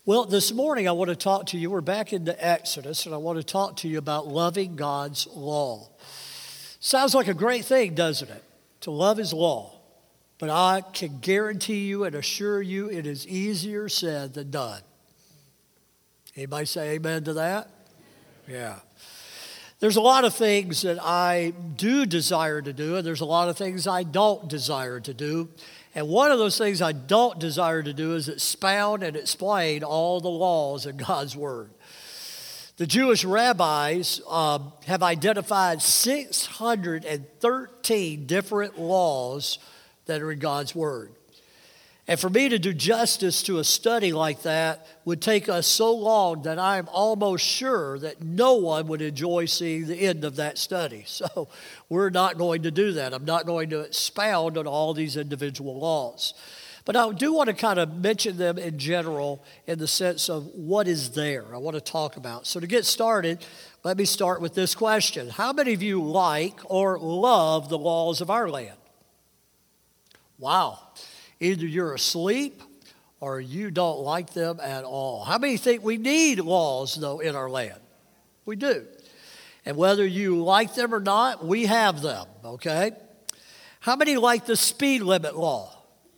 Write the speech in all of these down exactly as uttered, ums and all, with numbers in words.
Well, this morning I want to talk to you. We're back into Exodus, and I want to talk to you about loving God's law. Sounds like a great thing, doesn't it? To love His law. But I can guarantee you and assure you it is easier said than done. Anybody say amen to that? Yeah. There's a lot of things that I do desire to do, and there's a lot of things I don't desire to do. And one of those things I don't desire to do is expound and explain all the laws in God's Word. The Jewish rabbis um, have identified six hundred thirteen different laws that are in God's Word. And for me to do justice to a study like that would take us so long that I am almost sure that no one would enjoy seeing the end of that study. So we're not going to do that. I'm not going to expound on all these individual laws. But I do want to kind of mention them in general in the sense of what is there I want to talk about. So to get started, let me start with this question. How many of you like or love the laws of our land? Wow. Either you're asleep or you don't like them at all. How many think we need laws, though, in our land? We do. And whether you like them or not, we have them, okay? How many like the speed limit law?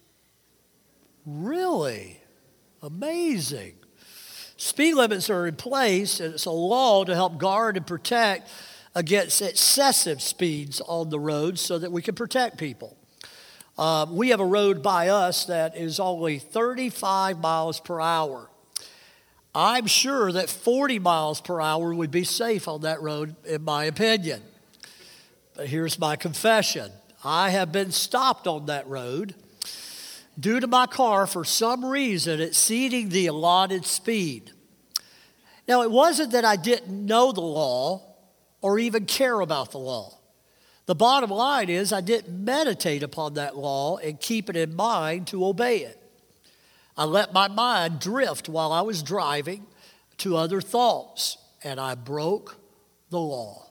Really? Amazing. Speed limits are in place, and it's a law to help guard and protect against excessive speeds on the roads so that we can protect people. Uh, we have a road by us that is only thirty-five miles per hour. I'm sure that forty miles per hour would be safe on that road, in my opinion. But here's my confession. I have been stopped on that road due to my car, for some reason, exceeding the allotted speed. Now, it wasn't that I didn't know the law or even care about the law. The bottom line is I didn't meditate upon that law and keep it in mind to obey it. I let my mind drift while I was driving to other thoughts, and I broke the law.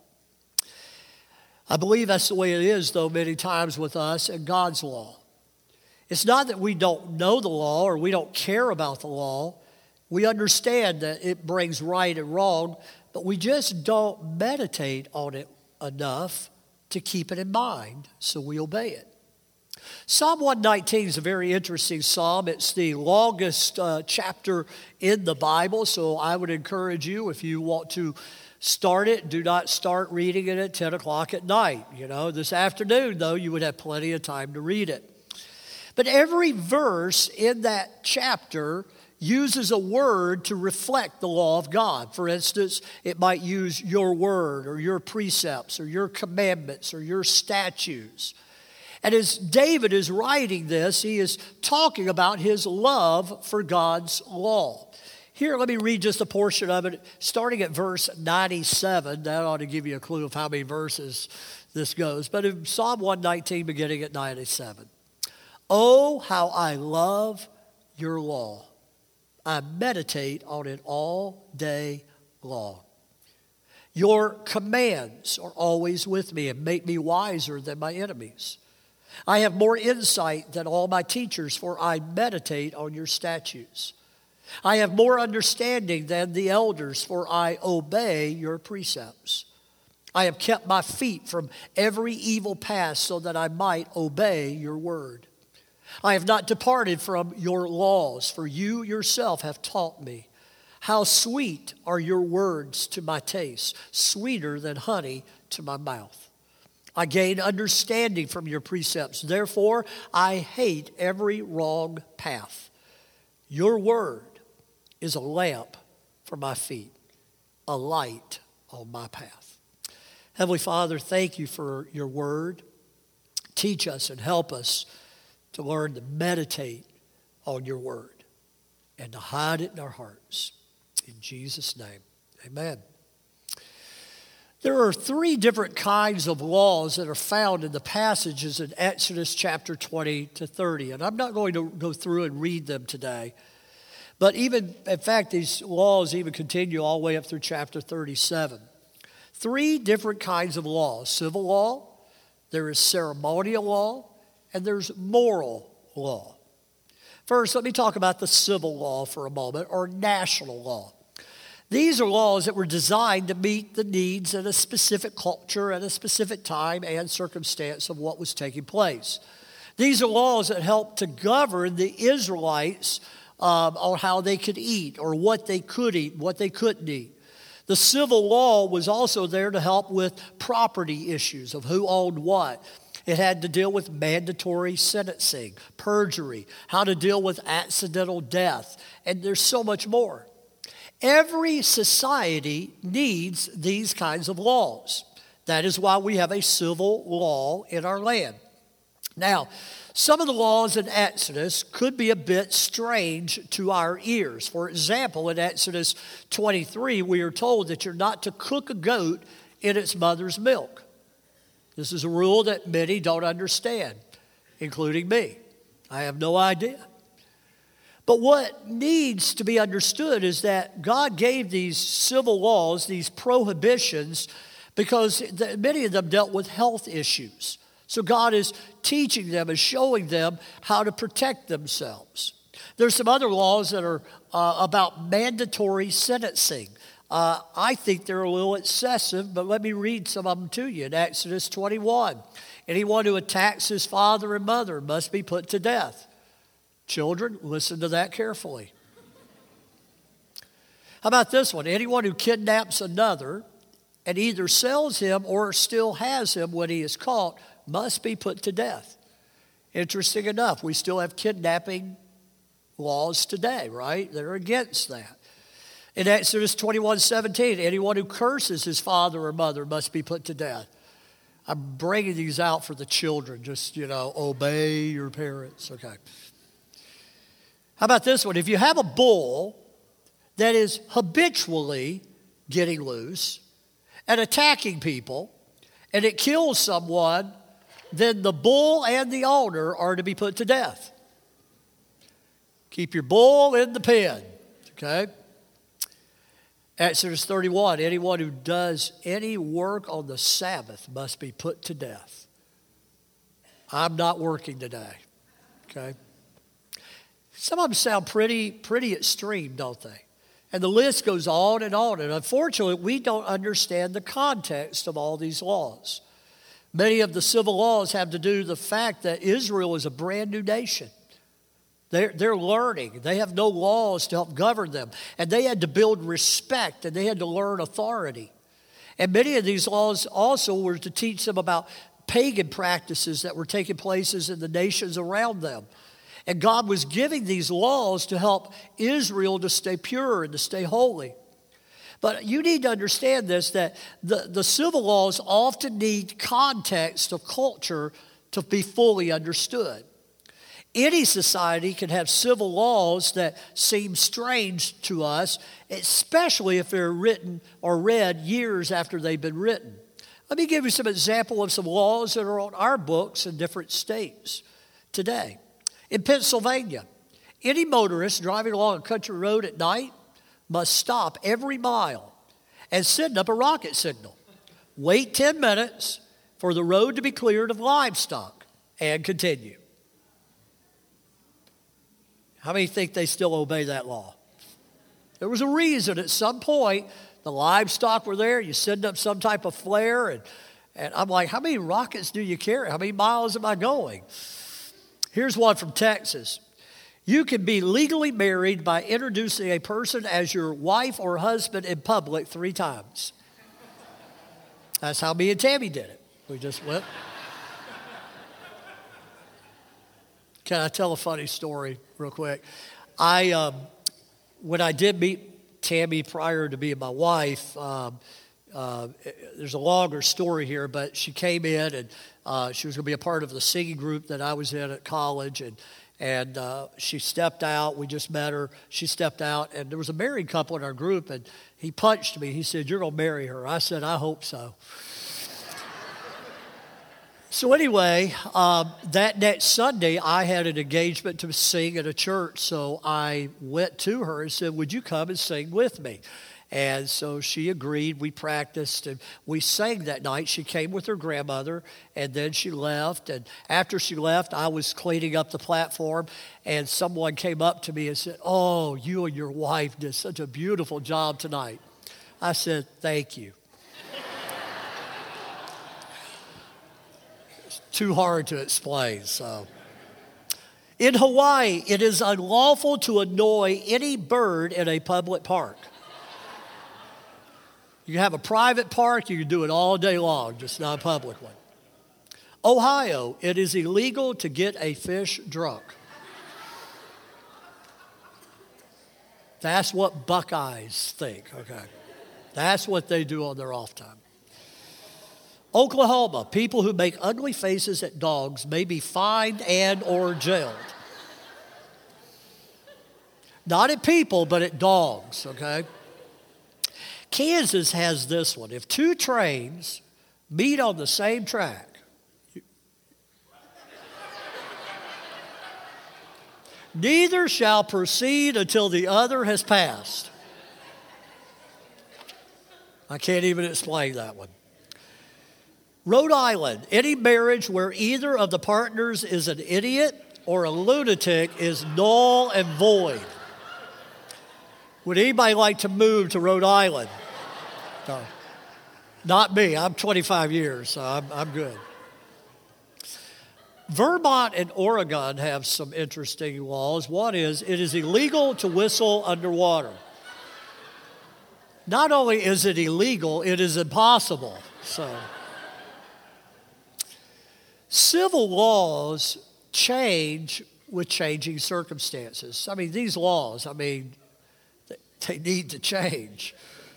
I believe that's the way it is, though, many times with us and God's law. It's not that we don't know the law or we don't care about the law. We understand that it brings right and wrong, but we just don't meditate on it enough to keep it in mind, so we obey it. Psalm one nineteen is a very interesting psalm. It's the longest uh, chapter in the Bible, so I would encourage you, if you want to start it, do not start reading it at ten o'clock at night. You know, this afternoon, though, you would have plenty of time to read it. But every verse in that chapter uses a word to reflect the law of God. For instance, it might use your word or your precepts or your commandments or your statutes. And as David is writing this, he is talking about his love for God's law. Here, let me read just a portion of it, starting at verse ninety-seven. That ought to give you a clue of how many verses this goes. But in Psalm one nineteen, beginning at ninety-seven. Oh, how I love your law. I meditate on it all day long. Your commands are always with me and make me wiser than my enemies. I have more insight than all my teachers, for I meditate on your statutes. I have more understanding than the elders, for I obey your precepts. I have kept my feet from every evil path so that I might obey your word. I have not departed from your laws, for you yourself have taught me. How sweet are your words to my taste, sweeter than honey to my mouth. I gain understanding from your precepts. Therefore, I hate every wrong path. Your word is a lamp for my feet, a light on my path. Heavenly Father, thank you for your word. Teach us and help us to learn to meditate on your word and to hide it in our hearts. In Jesus' name, amen. There are three different kinds of laws that are found in the passages in Exodus chapter twenty to thirty. And I'm not going to go through and read them today. But even, in fact, these laws even continue all the way up through chapter thirty-seven. Three different kinds of laws. Civil law, there is ceremonial law, and there's moral law. First, let me talk about the civil law for a moment, or national law. These are laws that were designed to meet the needs of a specific culture at a specific time and circumstance of what was taking place. These are laws that help to govern the Israelites um, on how they could eat, or what they could eat, what they couldn't eat. The civil law was also there to help with property issues of who owned what. It had to deal with mandatory sentencing, perjury, how to deal with accidental death, and there's so much more. Every society needs these kinds of laws. That is why we have a civil law in our land. Now, some of the laws in Exodus could be a bit strange to our ears. For example, in Exodus twenty-three, we are told that you're not to cook a goat in its mother's milk. This is a rule that many don't understand, including me. I have no idea. But what needs to be understood is that God gave these civil laws, these prohibitions, because many of them dealt with health issues. So God is teaching them and showing them how to protect themselves. There's some other laws that are uh, about mandatory sentencing. Uh, I think they're a little excessive, but let me read some of them to you. In Exodus twenty-one, anyone who attacks his father and mother must be put to death. Children, listen to that carefully. How about this one? Anyone who kidnaps another and either sells him or still has him when he is caught must be put to death. Interesting enough, we still have kidnapping laws today, right? They're against that. In Exodus twenty-one seventeen, anyone who curses his father or mother must be put to death. I'm bringing these out for the children. Just, you know, obey your parents. Okay. How about this one? If you have a bull that is habitually getting loose and attacking people, and it kills someone, then the bull and the owner are to be put to death. Keep your bull in the pen, okay? Exodus thirty-one, anyone who does any work on the Sabbath must be put to death. I'm not working today, okay? Some of them sound pretty, pretty extreme, don't they? And the list goes on and on. And unfortunately, we don't understand the context of all these laws. Many of the civil laws have to do with the fact that Israel is a brand new nation. They're, they're learning. They have no laws to help govern them. And they had to build respect, and they had to learn authority. And many of these laws also were to teach them about pagan practices that were taking place in the nations around them. And God was giving these laws to help Israel to stay pure and to stay holy. But you need to understand this, that the, the civil laws often need context of culture to be fully understood. Any society can have civil laws that seem strange to us, especially if they're written or read years after they've been written. Let me give you some example of some laws that are on our books in different states today. In Pennsylvania, any motorist driving along a country road at night must stop every mile and send up a rocket signal. Wait ten minutes for the road to be cleared of livestock and continue. How many think they still obey that law? There was a reason at some point the livestock were there. You send up some type of flare, and, and I'm like, how many rockets do you carry? How many miles am I going? Here's one from Texas. You can be legally married by introducing a person as your wife or husband in public three times. That's how me and Tammy did it. We just went. Can I tell a funny story real quick? I, um, when I did meet Tammy prior to being my wife, um, uh, there's a longer story here, but she came in and uh, she was going to be a part of the singing group that I was in at college, and and uh, she stepped out. We just met her. She stepped out, and there was a married couple in our group, and he punched me. He said, "You're going to marry her." I said, "I hope so." So anyway, um, that next Sunday, I had an engagement to sing at a church, so I went to her and said, "Would you come and sing with me?" And so she agreed. We practiced and we sang that night. She came with her grandmother and then she left. And after she left, I was cleaning up the platform and someone came up to me and said, "Oh, you and your wife did such a beautiful job tonight." I said, "Thank you." It's too hard to explain, so. In Hawaii, it is unlawful to annoy any bird in a public park. You have a private park, you can do it all day long, just not a public one. Ohio, it is illegal to get a fish drunk. That's what Buckeyes think, okay? That's what they do on their off time. Oklahoma, people who make ugly faces at dogs may be fined and or jailed. Not at people, but at dogs, okay? Kansas has this one. If two trains meet on the same track, neither shall proceed until the other has passed. I can't even explain that one. Rhode Island, any marriage where either of the partners is an idiot or a lunatic is null and void. Would anybody like to move to Rhode Island? No. Not me. I'm twenty-five years, so I'm, I'm good. Vermont and Oregon have some interesting laws. One is it is illegal to whistle underwater. Not only is it illegal, it is impossible. So, civil laws change with changing circumstances. I mean, these laws, I mean, they need to change.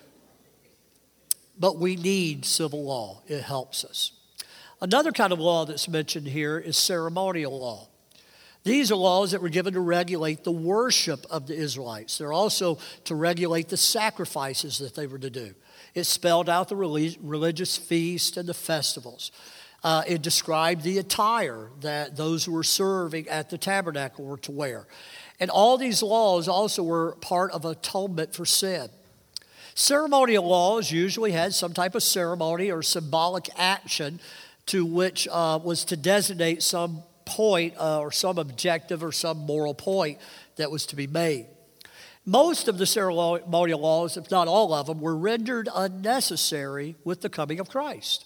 But we need civil law. It helps us. Another kind of law that's mentioned here is ceremonial law. These are laws that were given to regulate the worship of the Israelites. They're also to regulate the sacrifices that they were to do. It spelled out the religious feasts and the festivals. Uh, it described the attire that those who were serving at the tabernacle were to wear. And all these laws also were part of atonement for sin. Ceremonial laws usually had some type of ceremony or symbolic action to which uh, was to designate some point uh, or some objective or some moral point that was to be made. Most of the ceremonial laws, if not all of them, were rendered unnecessary with the coming of Christ.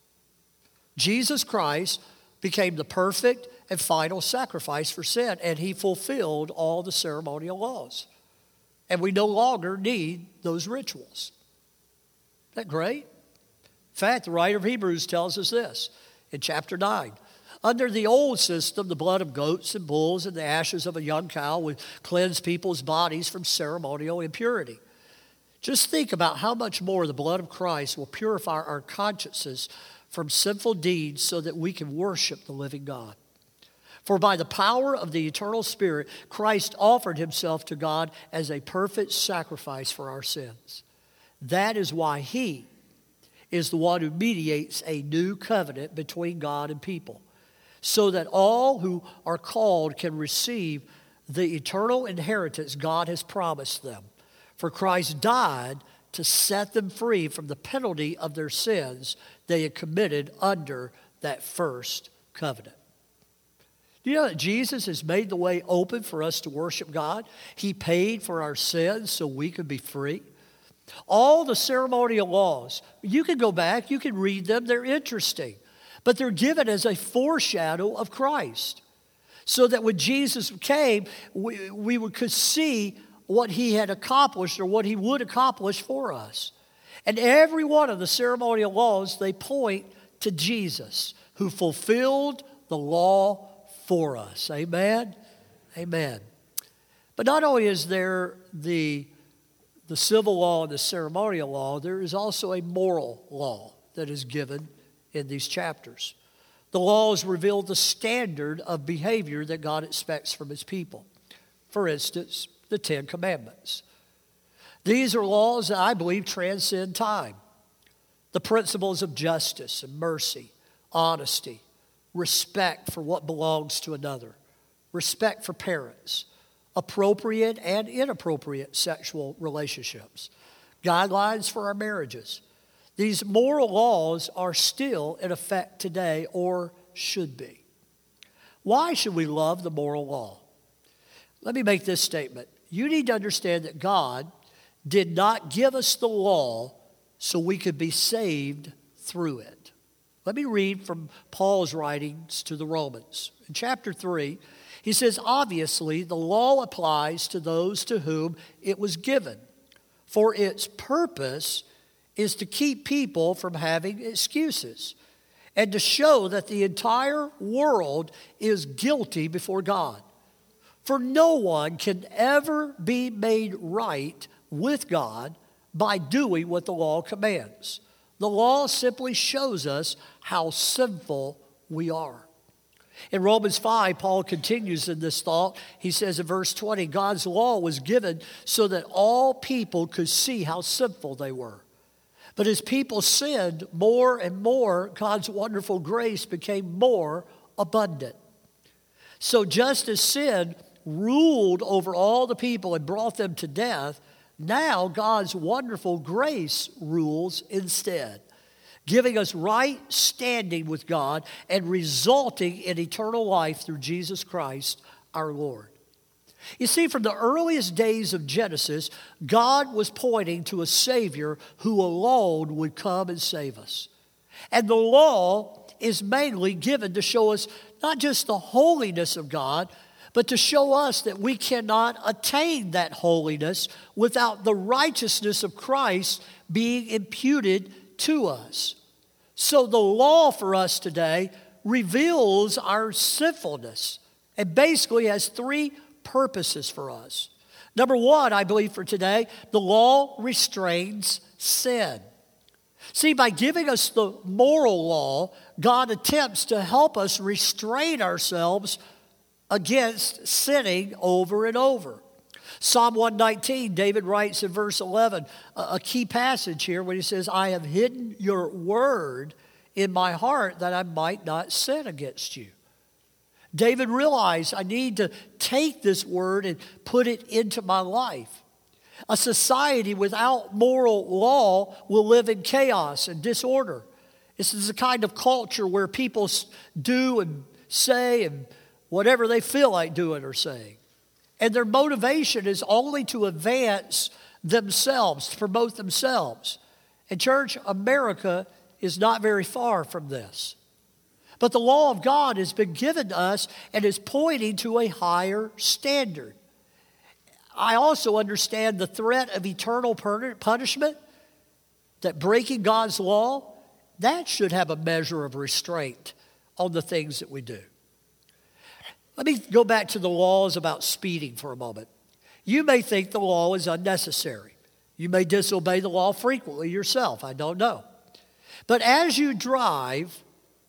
Jesus Christ became the perfect and final sacrifice for sin, and he fulfilled all the ceremonial laws. And we no longer need those rituals. Isn't that great? In fact, the writer of Hebrews tells us this in chapter nine. Under the old system, the blood of goats and bulls and the ashes of a young cow would cleanse people's bodies from ceremonial impurity. Just think about how much more the blood of Christ will purify our consciences from sinful deeds so that we can worship the living God. For by the power of the eternal Spirit, Christ offered himself to God as a perfect sacrifice for our sins. That is why he is the one who mediates a new covenant between God and people, so that all who are called can receive the eternal inheritance God has promised them. For Christ died to set them free from the penalty of their sins they had committed under that first covenant. Do you know that Jesus has made the way open for us to worship God? He paid for our sins so we could be free. All the ceremonial laws, you can go back, you can read them, they're interesting. But they're given as a foreshadow of Christ. So that when Jesus came, we, we could see what he had accomplished or what he would accomplish for us. And every one of the ceremonial laws, they point to Jesus, who fulfilled the law for us. Amen? Amen. But not only is there the, the civil law and the ceremonial law, there is also a moral law that is given in these chapters. The laws reveal the standard of behavior that God expects from his people. For instance, the Ten Commandments. These are laws that I believe transcend time. The principles of justice and mercy, honesty, respect for what belongs to another, respect for parents, appropriate and inappropriate sexual relationships, guidelines for our marriages. These moral laws are still in effect today, or should be. Why should we love the moral law? Let me make this statement. You need to understand that God did not give us the law so we could be saved through it. Let me read from Paul's writings to the Romans. In chapter three, he says, obviously, the law applies to those to whom it was given, for its purpose is to keep people from having excuses and to show that the entire world is guilty before God. For no one can ever be made right with God by doing what the law commands. The law simply shows us how sinful we are. In Romans five, Paul continues in this thought. He says in verse twenty, God's law was given so that all people could see how sinful they were. But as people sinned more and more, God's wonderful grace became more abundant. So just as sin ruled over all the people and brought them to death, now God's wonderful grace rules instead, giving us right standing with God and resulting in eternal life through Jesus Christ our Lord. You see, from the earliest days of Genesis, God was pointing to a Savior who alone would come and save us. And the law is mainly given to show us not just the holiness of God, but to show us that we cannot attain that holiness without the righteousness of Christ being imputed to us. So the law for us today reveals our sinfulness and basically has three purposes for us. Number one, I believe for today, the law restrains sin. See, by giving us the moral law, God attempts to help us restrain ourselves against sinning over and over. Psalm one nineteen, David writes in verse eleven, a key passage here when he says, I have hidden your word in my heart that I might not sin against you. David realized I need to take this word and put it into my life. A society without moral law will live in chaos and disorder. This is the kind of culture where people do and say and whatever they feel like doing or saying. And their motivation is only to advance themselves, to promote themselves. And church, America is not very far from this. But the law of God has been given to us and is pointing to a higher standard. I also understand the threat of eternal punishment, that breaking God's law, that should have a measure of restraint on the things that we do. Let me go back to the laws about speeding for a moment. You may think the law is unnecessary. You may disobey the law frequently yourself. I don't know. But as you drive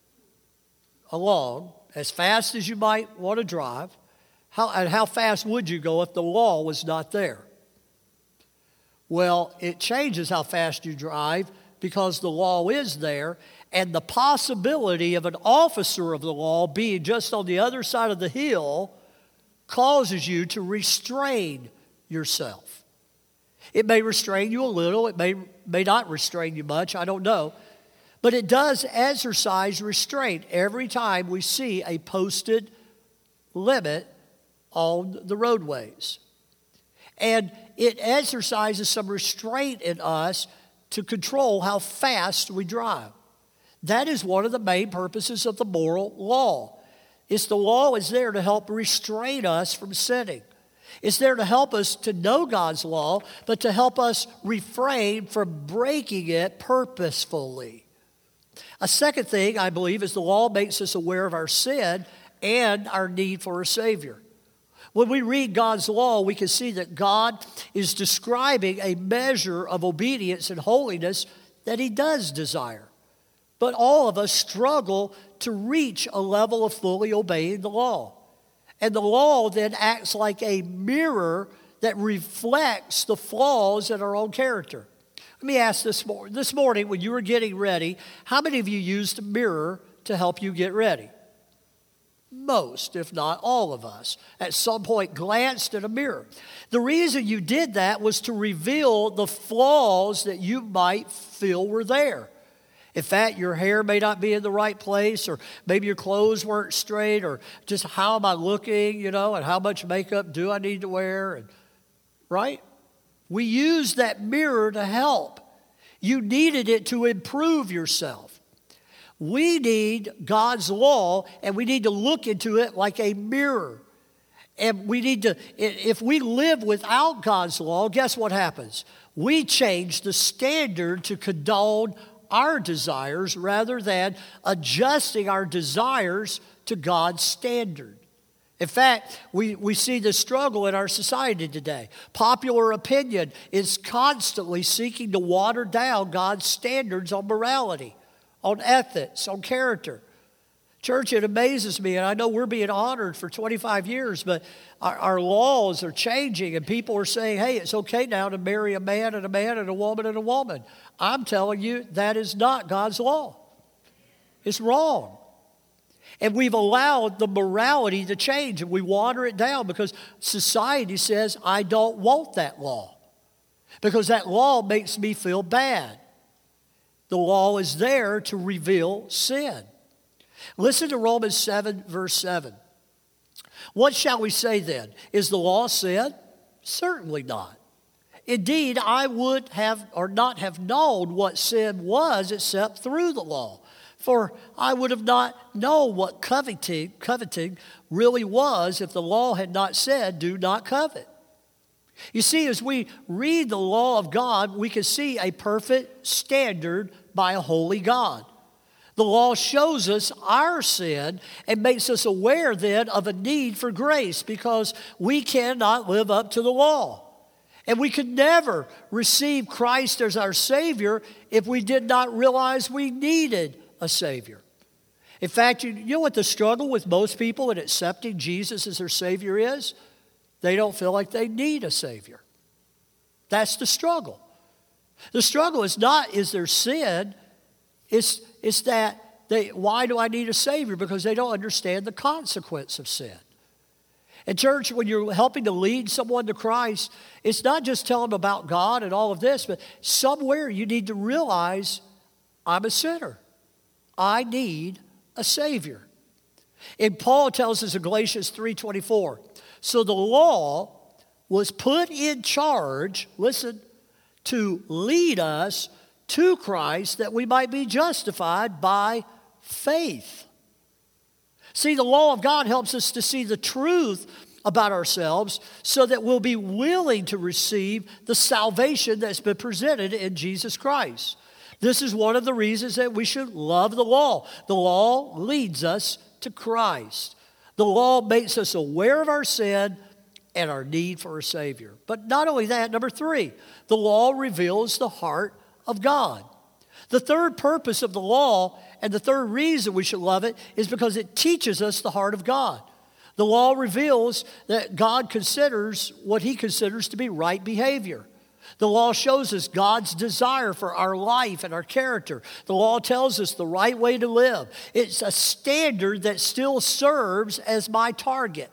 along, as fast as you might want to drive, how, and how fast would you go if the law was not there? Well, it changes how fast you drive because the law is there, and the possibility of an officer of the law being just on the other side of the hill causes you to restrain yourself. It may restrain you a little, it may, may not restrain you much, I don't know. But it does exercise restraint every time we see a posted limit on the roadways. And it exercises some restraint in us to control how fast we drive. That is one of the main purposes of the moral law. It's the law is there to help restrain us from sinning. It's there to help us to know God's law, but to help us refrain from breaking it purposefully. A second thing, I believe, is the law makes us aware of our sin and our need for a Savior. When we read God's law, we can see that God is describing a measure of obedience and holiness that He does desire. But all of us struggle to reach a level of fully obeying the law. And the law then acts like a mirror that reflects the flaws in our own character. Let me ask this morning, this morning when you were getting ready, how many of you used a mirror to help you get ready? Most, if not all of us, at some point glanced at a mirror. The reason you did that was to reveal the flaws that you might feel were there. In fact, your hair may not be in the right place, or maybe your clothes weren't straight, or just how am I looking, you know, and how much makeup do I need to wear, and right? We use that mirror to help. You needed it to improve yourself. We need God's law, and we need to look into it like a mirror. And we need to, if we live without God's law, guess what happens? We change the standard to condone our desires rather than adjusting our desires to God's standard. In fact, we, we see the struggle in our society today. Popular opinion is constantly seeking to water down God's standards on morality, on ethics, on character. Church, it amazes me, and I know we're being honored for twenty-five years, but our, our laws are changing, and people are saying, hey, it's okay now to marry a man and a man and a woman and a woman. I'm telling you, that is not God's law. It's wrong. And we've allowed the morality to change, and we water it down because society says, I don't want that law, because that law makes me feel bad. The law is there to reveal sin. Listen to Romans seven, verse seven. What shall we say then? Is the law sin? Certainly not. Indeed, I would have or not have known what sin was except through the law. For I would have not known what coveting, coveting really was if the law had not said, do not covet. You see, as we read the law of God, we can see a perfect standard by a holy God. The law shows us our sin and makes us aware then of a need for grace because we cannot live up to the law. And we could never receive Christ as our Savior if we did not realize we needed a Savior. In fact, you, you know what the struggle with most people in accepting Jesus as their Savior is? They don't feel like they need a Savior. That's the struggle. The struggle is not, is there sin? It's, it's that, they, why do I need a Savior? Because they don't understand the consequence of sin. And church, when you're helping to lead someone to Christ, it's not just telling them about God and all of this, but somewhere you need to realize, I'm a sinner. I need a Savior. And Paul tells us in Galatians three twenty-four, so the law was put in charge, listen, to lead us to Christ that we might be justified by faith. See, the law of God helps us to see the truth about ourselves so that we'll be willing to receive the salvation that's been presented in Jesus Christ. This is one of the reasons that we should love the law. The law leads us to Christ. The law makes us aware of our sin and our need for a Savior. But not only that, number three, the law reveals the heart of God. The third purpose of the law and the third reason we should love it is because it teaches us the heart of God. The law reveals that God considers what He considers to be right behavior. The law shows us God's desire for our life and our character. The law tells us the right way to live. It's a standard that still serves as my target.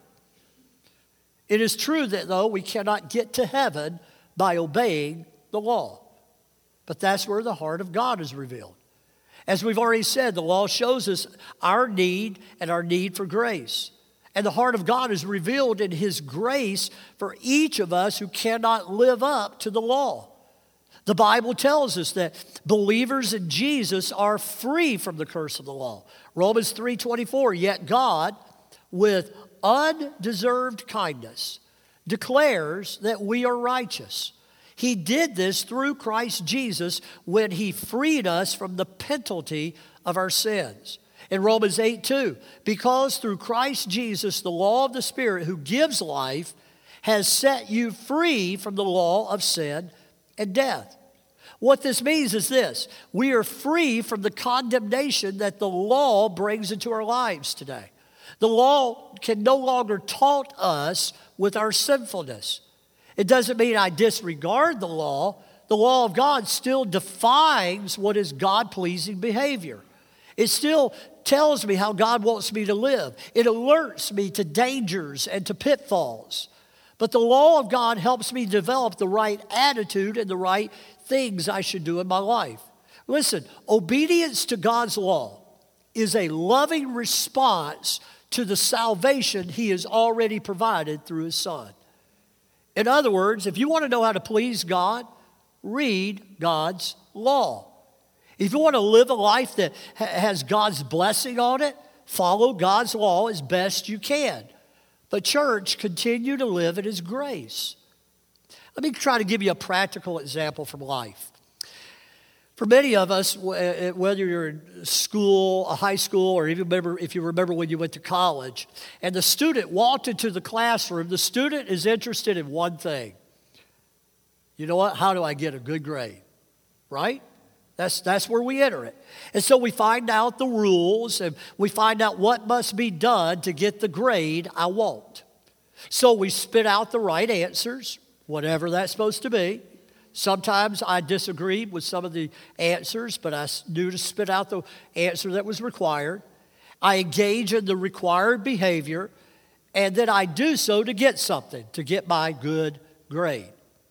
It is true that, though, we cannot get to heaven by obeying the law. But that's where the heart of God is revealed. As we've already said, the law shows us our need and our need for grace. And the heart of God is revealed in His grace for each of us who cannot live up to the law. The Bible tells us that believers in Jesus are free from the curse of the law. Romans three twenty-four, yet God, with undeserved kindness, declares that we are righteous. He did this through Christ Jesus when He freed us from the penalty of our sins. In Romans eight two, because through Christ Jesus, the law of the Spirit who gives life has set you free from the law of sin and death. What this means is this: we are free from the condemnation that the law brings into our lives today. The law can no longer taunt us with our sinfulness. It doesn't mean I disregard the law. The law of God still defines what is God-pleasing behavior. It still tells me how God wants me to live. It alerts me to dangers and to pitfalls. But the law of God helps me develop the right attitude and the right things I should do in my life. Listen, obedience to God's law is a loving response to the salvation He has already provided through His Son. In other words, if you want to know how to please God, read God's law. If you want to live a life that ha- has God's blessing on it, follow God's law as best you can. But church, continue to live in His grace. Let me try to give you a practical example from life. For many of us, whether you're in school, a high school, or even remember, if you remember when you went to college, and the student walked into the classroom, the student is interested in one thing. You know what? How do I get a good grade? Right? That's, that's where we enter it. And so we find out the rules, and we find out what must be done to get the grade I want. So we spit out the right answers, whatever that's supposed to be. Sometimes I disagreed with some of the answers, but I knew to spit out the answer that was required. I engage in the required behavior, and then I do so to get something, to get my good grade.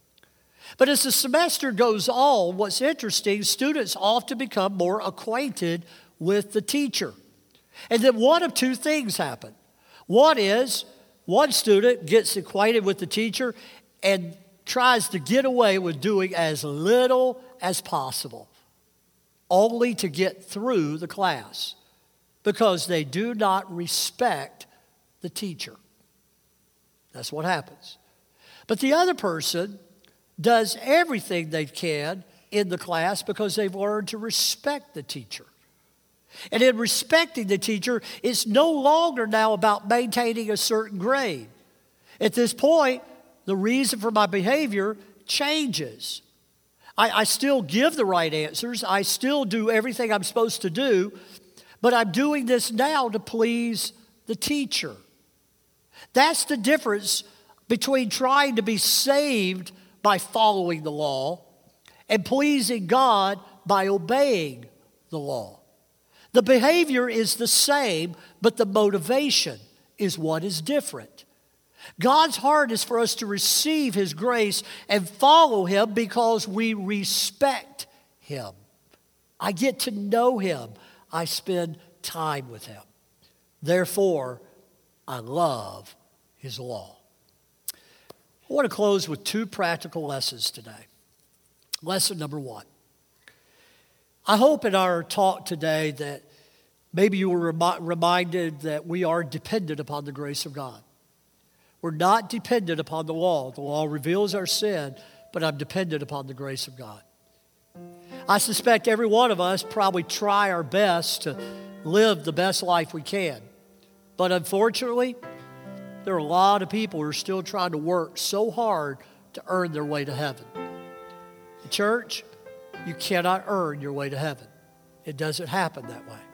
But as the semester goes on, what's interesting, students often become more acquainted with the teacher. And then one of two things happen. One is, one student gets acquainted with the teacher and tries to get away with doing as little as possible, only to get through the class, because they do not respect the teacher. That's what happens. But the other person does everything they can in the class because they've learned to respect the teacher. And in respecting the teacher, it's no longer now about maintaining a certain grade. At this point, the reason for my behavior changes. I, I still give the right answers. I still do everything I'm supposed to do, but I'm doing this now to please the teacher. That's the difference between trying to be saved by following the law and pleasing God by obeying the law. The behavior is the same, but the motivation is what is different. God's heart is for us to receive His grace and follow Him because we respect Him. I get to know Him. I spend time with Him. Therefore, I love His law. I want to close with two practical lessons today. Lesson number one. I hope in our talk today that maybe you were remi- reminded that we are dependent upon the grace of God. We're not dependent upon the law. The law reveals our sin, but I'm dependent upon the grace of God. I suspect every one of us probably try our best to live the best life we can. But unfortunately, there are a lot of people who are still trying to work so hard to earn their way to heaven. The church, you cannot earn your way to heaven. It doesn't happen that way.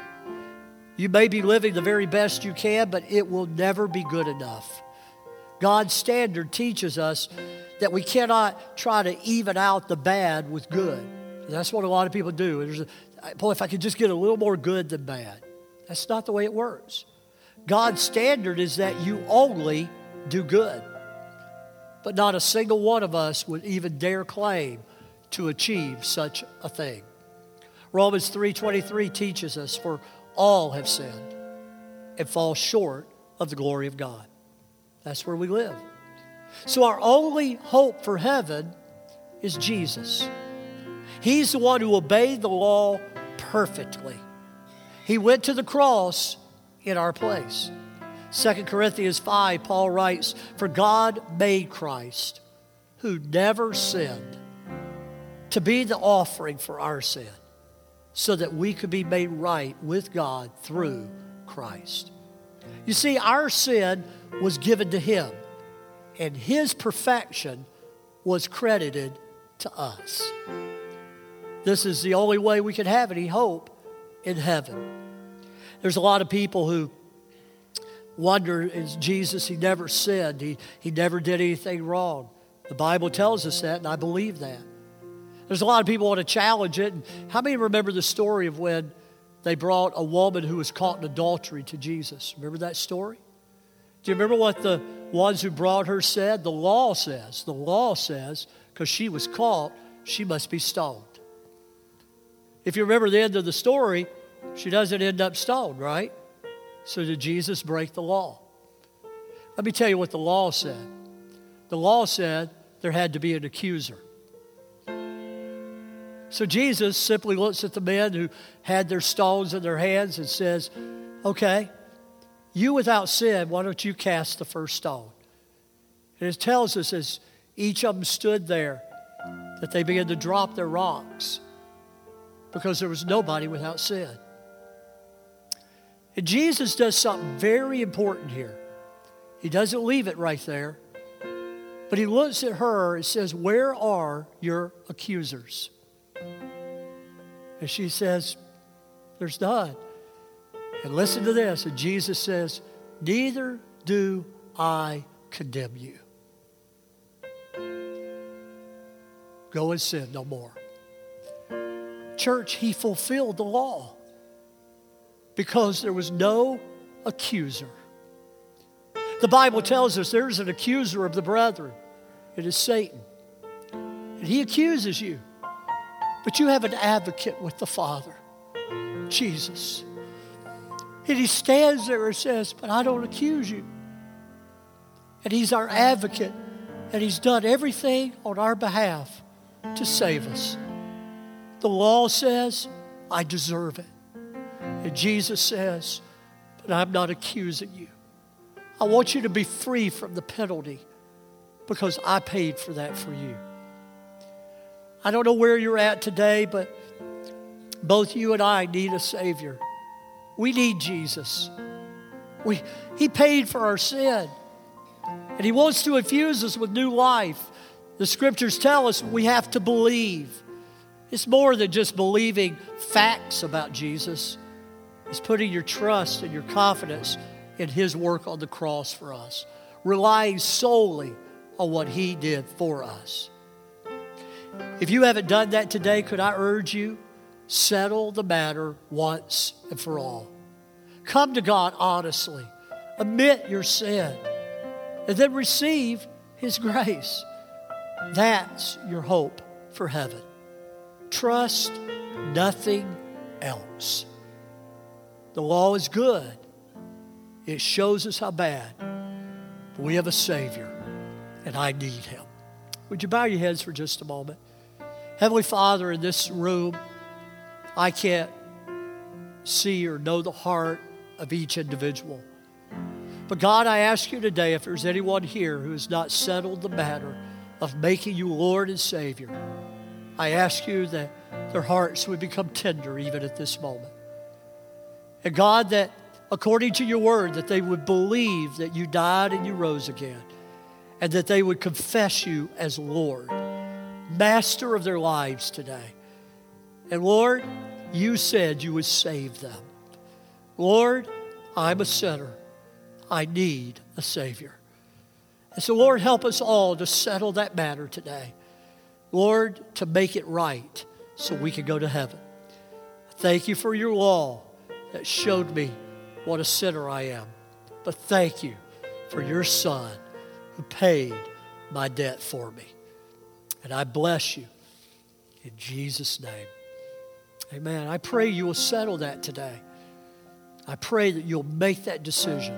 You may be living the very best you can, but it will never be good enough. God's standard teaches us that we cannot try to even out the bad with good. And that's what a lot of people do. There's a, boy, if I could just get a little more good than bad. That's not the way it works. God's standard is that you only do good. But not a single one of us would even dare claim to achieve such a thing. Romans three twenty-three teaches us, for all have sinned and fall short of the glory of God. That's where we live. So our only hope for heaven is Jesus. He's the one who obeyed the law perfectly. He went to the cross in our place. Second Corinthians five, Paul writes, for God made Christ, who never sinned, to be the offering for our sin, so that we could be made right with God through Christ. You see, our sin was given to Him, and His perfection was credited to us. This is the only way we can have any hope in heaven. There's a lot of people who wonder, is Jesus, He never sinned. He, he never did anything wrong. The Bible tells us that, and I believe that. There's a lot of people who want to challenge it. And how many remember the story of when they brought a woman who was caught in adultery to Jesus. Remember that story? Do you remember what the ones who brought her said? The law says, the law says, because she was caught, she must be stoned. If you remember the end of the story, she doesn't end up stoned, right? So did Jesus break the law? Let me tell you what the law said. The law said there had to be an accuser. So Jesus simply looks at the men who had their stones in their hands and says, okay, you without sin, why don't you cast the first stone? And it tells us as each of them stood there that they began to drop their rocks because there was nobody without sin. And Jesus does something very important here. He doesn't leave it right there, but he looks at her and says, where are your accusers? And she says, there's none. And listen to this. And Jesus says, neither do I condemn you. Go and sin no more. Church, he fulfilled the law because there was no accuser. The Bible tells us there's an accuser of the brethren. It is Satan. And he accuses you. But you have an advocate with the Father, Jesus. And he stands there and says, but I don't accuse you. And he's our advocate. And he's done everything on our behalf to save us. The law says, I deserve it. And Jesus says, but I'm not accusing you. I want you to be free from the penalty because I paid for that for you. I don't know where you're at today, but both you and I need a Savior. We need Jesus. We, he paid for our sin. And he wants to infuse us with new life. The scriptures tell us we have to believe. It's more than just believing facts about Jesus. It's putting your trust and your confidence in his work on the cross for us, relying solely on what he did for us. If you haven't done that today, could I urge you, settle the matter once and for all. Come to God honestly. Admit your sin. And then receive his grace. That's your hope for heaven. Trust nothing else. The law is good. It shows us how bad. But we have a Savior, and I need him. Would you bow your heads for just a moment? Heavenly Father, in this room, I can't see or know the heart of each individual. But God, I ask you today, if there's anyone here who has not settled the matter of making you Lord and Savior, I ask you that their hearts would become tender even at this moment. And God, that according to your word, that they would believe that you died and you rose again, and that they would confess you as Lord, Master of their lives today. And Lord, you said you would save them. Lord, I'm a sinner. I need a Savior. And so, Lord, help us all to settle that matter today. Lord, to make it right so we can go to heaven. Thank you for your law that showed me what a sinner I am. But thank you for your Son who paid my debt for me. And I bless you in Jesus' name. Amen. I pray you will settle that today. I pray that you'll make that decision.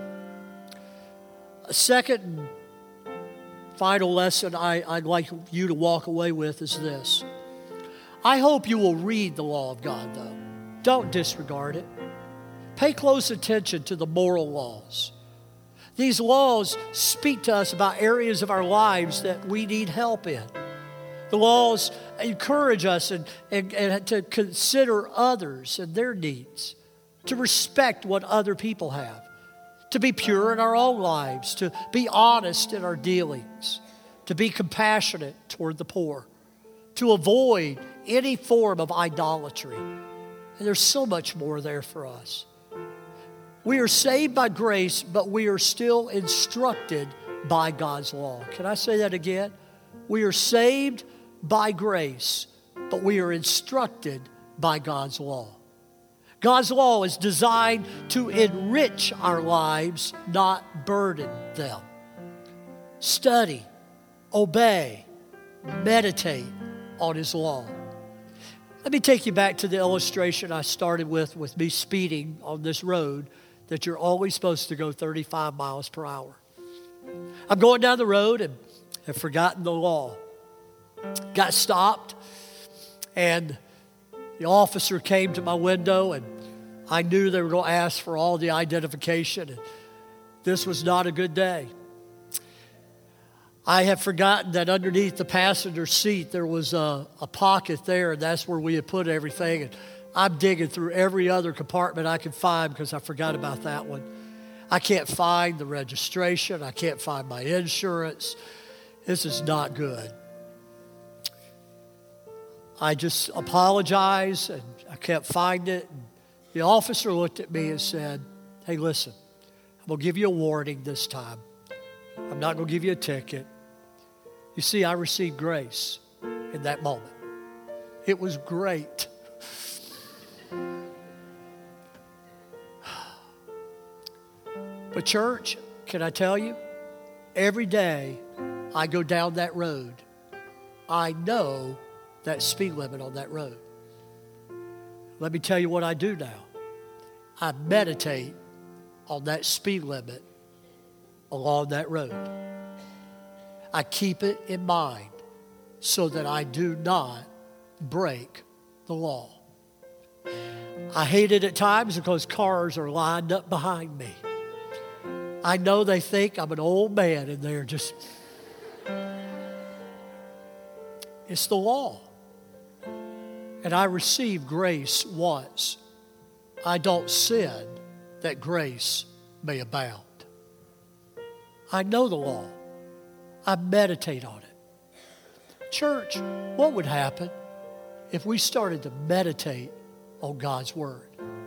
A second and final lesson I, I'd like you to walk away with is this. I hope you will read the law of God, though. Don't disregard it. Pay close attention to the moral laws. These laws speak to us about areas of our lives that we need help in. The laws encourage us and, and, and to consider others and their needs, to respect what other people have, to be pure in our own lives, to be honest in our dealings, to be compassionate toward the poor, to avoid any form of idolatry. And there's so much more there for us. We are saved by grace, but we are still instructed by God's law. Can I say that again? We are saved by grace, but we are instructed by God's law. God's law is designed to enrich our lives, not burden them. Study, obey, meditate on His law. Let me take you back to the illustration I started with, with me speeding on this road, that you're always supposed to go thirty-five miles per hour. I'm going down the road and have forgotten the law. Got stopped, and the officer came to my window, and I knew they were going to ask for all the identification, and this was not a good day. I had forgotten that underneath the passenger seat there was a, a pocket there, and that's where we had put everything. And I'm digging through every other compartment I could find because I forgot about that one. I can't find the registration. I can't find my insurance. This is not good. I just apologized, and I can't find it. And the officer looked at me and said, "Hey, listen, I'm going to give you a warning this time. I'm not going to give you a ticket." You see, I received grace in that moment. It was great. But church, can I tell you, every day I go down that road, I know that speed limit on that road. Let me tell you what I do now. I meditate on that speed limit along that road. I keep it in mind so that I do not break the law. I hate it at times because cars are lined up behind me. I know they think I'm an old man and they're just... It's the law. And I receive grace once. I don't sin that grace may abound. I know the law. I meditate on it. Church, what would happen if we started to meditate on God's Word?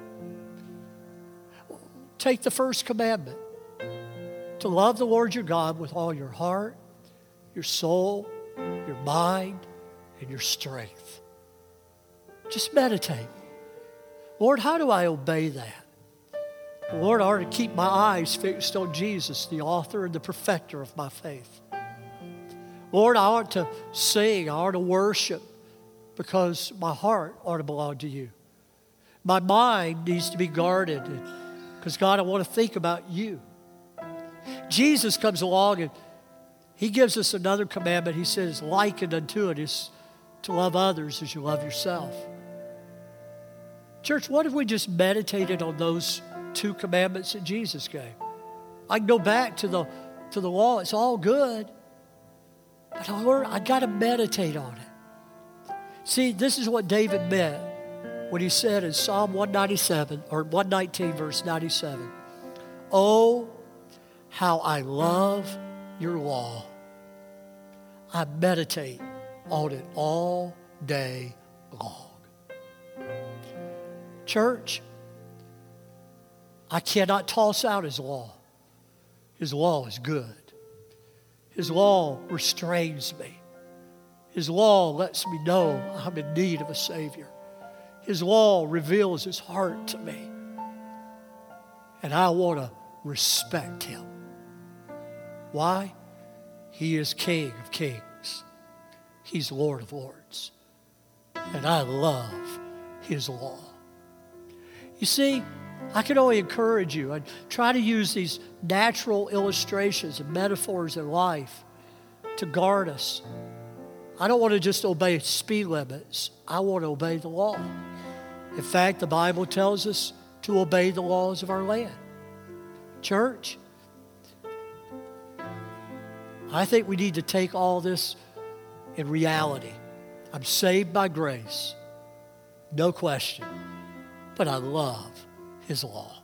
Take the first commandment, to love the Lord your God with all your heart, your soul, your mind, and your strength. Just meditate. Lord, how do I obey that? Lord, I ought to keep my eyes fixed on Jesus, the author and the perfecter of my faith. Lord, I ought to sing, I ought to worship, because my heart ought to belong to you. My mind needs to be guarded, because God, I want to think about you. Jesus comes along and He gives us another commandment. He says, likened unto it is to love others as you love yourself. Church, what if we just meditated on those two commandments that Jesus gave? I can go back to the, to the law. It's all good. But Lord, I got to meditate on it. See, this is what David meant when he said in Psalm one ninety-seven, or one nineteen, verse ninety-seven, "Oh, how I love your law. I meditate on it all day long." Church, I cannot toss out His law. His law is good. His law restrains me. His law lets me know I'm in need of a Savior. His law reveals His heart to me. And I want to respect Him. Why? He is King of kings. He's Lord of lords. And I love His law. You see, I can only encourage you. I try to use these natural illustrations and metaphors in life to guard us. I don't want to just obey speed limits. I want to obey the law. In fact, the Bible tells us to obey the laws of our land. Church, I think we need to take all this in reality. I'm saved by grace, no question, but I love His law.